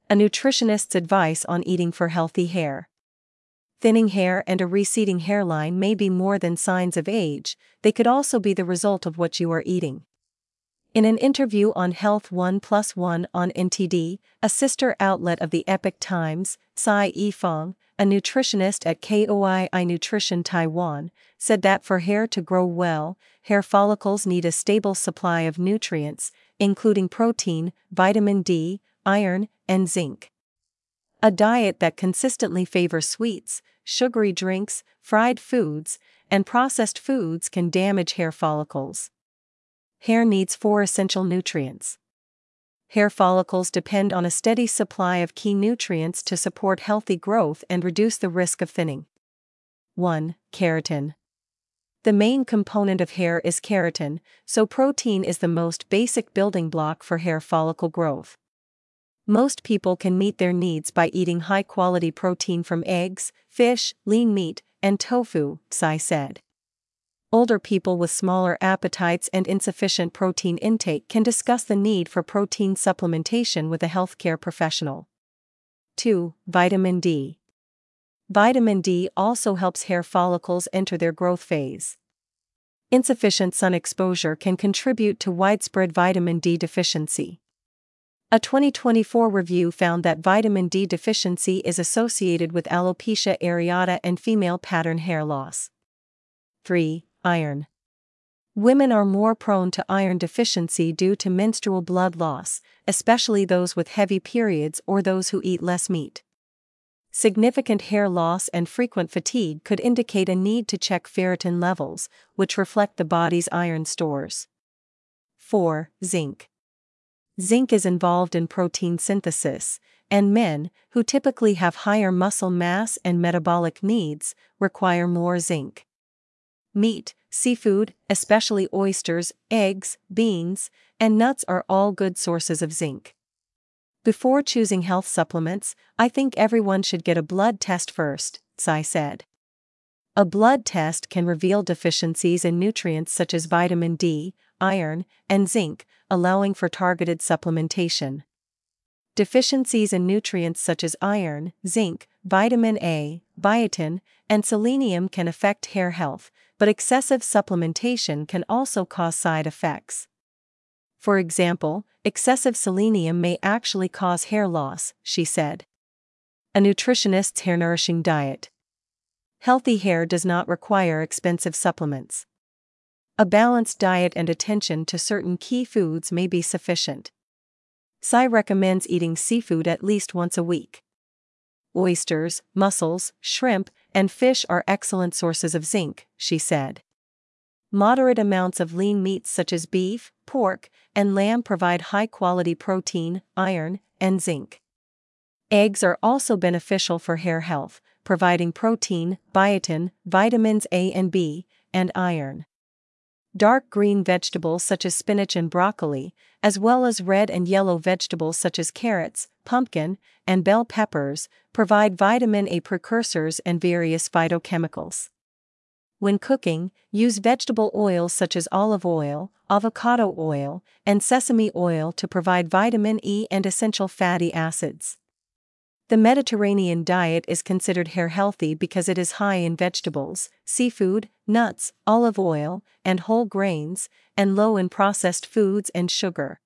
A nutritionist's advice on eating for healthy hair. Thinning hair and a receding hairline may be more than signs of age, they could also be the result of what you are eating. In an interview on Health 1+1 on NTD, a sister outlet of the Epoch Times, Tsai Yifeng, a nutritionist at KOI Nutrition Taiwan, said that for hair to grow well, hair follicles need a stable supply of nutrients, including protein, vitamin D, iron, and zinc. A diet that consistently favors sweets, sugary drinks, fried foods, and processed foods can damage hair follicles. Hair needs 4 essential nutrients. Hair follicles depend on a steady supply of key nutrients to support healthy growth and reduce the risk of thinning. 1. Keratin. The main component of hair is keratin, so protein is the most basic building block for hair follicle growth. Most people can meet their needs by eating high-quality protein from eggs, fish, lean meat, and tofu, Tsai said. Older people with smaller appetites and insufficient protein intake can discuss the need for protein supplementation with a healthcare professional. 2. Vitamin D. Vitamin D also helps hair follicles enter their growth phase. Insufficient sun exposure can contribute to widespread vitamin D deficiency. A 2024 review found that vitamin D deficiency is associated with alopecia areata and female pattern hair loss. 3. Iron. Women are more prone to iron deficiency due to menstrual blood loss, especially those with heavy periods or those who eat less meat. Significant hair loss and frequent fatigue could indicate a need to check ferritin levels, which reflect the body's iron stores. 4. Zinc. Zinc is involved in protein synthesis, and men, who typically have higher muscle mass and metabolic needs, require more zinc. Meat, seafood, especially oysters, eggs, beans, and nuts are all good sources of zinc. Before choosing health supplements, I think everyone should get a blood test first, Tsai said. A blood test can reveal deficiencies in nutrients such as vitamin D, iron, and zinc, allowing for targeted supplementation. Deficiencies in nutrients such as iron, zinc, vitamin A, biotin, and selenium can affect hair health, but excessive supplementation can also cause side effects. For example, excessive selenium may actually cause hair loss, she said. A nutritionist's hair-nourishing diet. Healthy hair does not require expensive supplements. A balanced diet and attention to certain key foods may be sufficient. Tsai recommends eating seafood at least once a week. Oysters, mussels, shrimp, and fish are excellent sources of zinc, she said. Moderate amounts of lean meats such as beef, pork, and lamb provide high-quality protein, iron, and zinc. Eggs are also beneficial for hair health, providing protein, biotin, vitamins A and B, and iron. Dark green vegetables such as spinach and broccoli, as well as red and yellow vegetables such as carrots, pumpkin, and bell peppers, provide vitamin A precursors and various phytochemicals. When cooking, use vegetable oils such as olive oil, avocado oil, and sesame oil to provide vitamin E and essential fatty acids. The Mediterranean diet is considered hair healthy because it is high in vegetables, seafood, nuts, olive oil, and whole grains, and low in processed foods and sugar.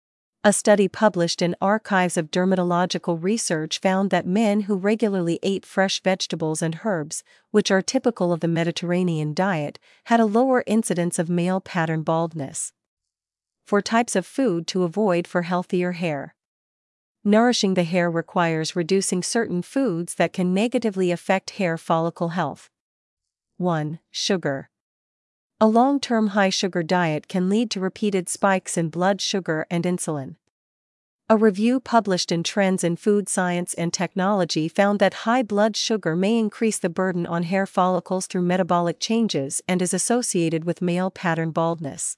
A study published in Archives of Dermatological Research found that men who regularly ate fresh vegetables and herbs, which are typical of the Mediterranean diet, had a lower incidence of male pattern baldness. 4 types of food to avoid for healthier hair. Nourishing the hair requires reducing certain foods that can negatively affect hair follicle health. 1. Sugar. A long-term high-sugar diet can lead to repeated spikes in blood sugar and insulin. A review published in Trends in Food Science and Technology found that high blood sugar may increase the burden on hair follicles through metabolic changes and is associated with male pattern baldness.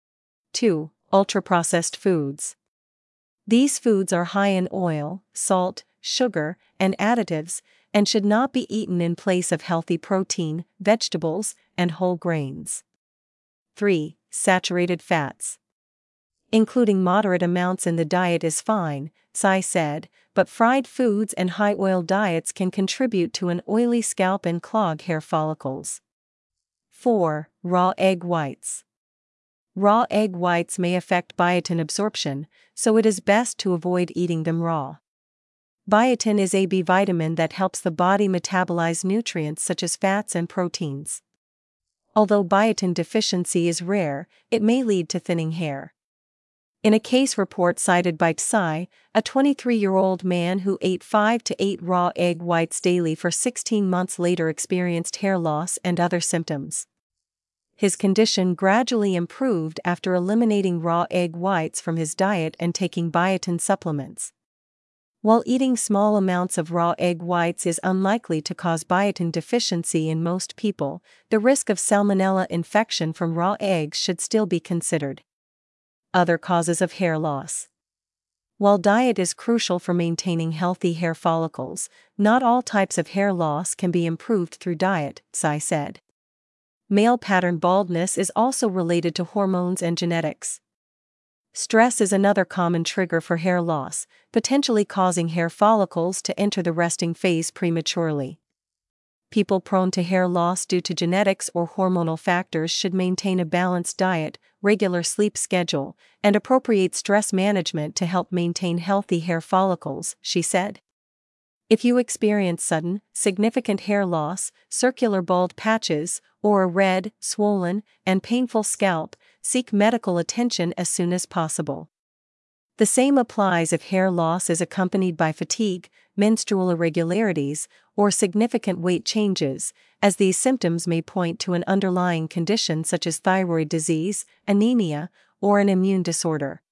2. Ultra-processed foods. These foods are high in oil, salt, sugar, and additives, and should not be eaten in place of healthy protein, vegetables, and whole grains. 3. Saturated fats. Including moderate amounts in the diet is fine, Tsai said, but fried foods and high-oil diets can contribute to an oily scalp and clog hair follicles. 4. Raw egg whites. Raw egg whites may affect biotin absorption, so it is best to avoid eating them raw. Biotin is a B vitamin that helps the body metabolize nutrients such as fats and proteins. Although biotin deficiency is rare, it may lead to thinning hair. In a case report cited by TSI, a 23-year-old man who ate 5 to 8 raw egg whites daily for 16 months later experienced hair loss and other symptoms. His condition gradually improved after eliminating raw egg whites from his diet and taking biotin supplements. While eating small amounts of raw egg whites is unlikely to cause biotin deficiency in most people, the risk of salmonella infection from raw eggs should still be considered. Other causes of hair loss. While diet is crucial for maintaining healthy hair follicles, not all types of hair loss can be improved through diet, TSI said. Male pattern baldness is also related to hormones and genetics. Stress is another common trigger for hair loss, potentially causing hair follicles to enter the resting phase prematurely. People prone to hair loss due to genetics or hormonal factors should maintain a balanced diet, regular sleep schedule, and appropriate stress management to help maintain healthy hair follicles, she said. If you experience sudden, significant hair loss, circular bald patches, or a red, swollen, and painful scalp, seek medical attention as soon as possible. The same applies if hair loss is accompanied by fatigue, menstrual irregularities, or significant weight changes, as these symptoms may point to an underlying condition such as thyroid disease, anemia, or an immune disorder.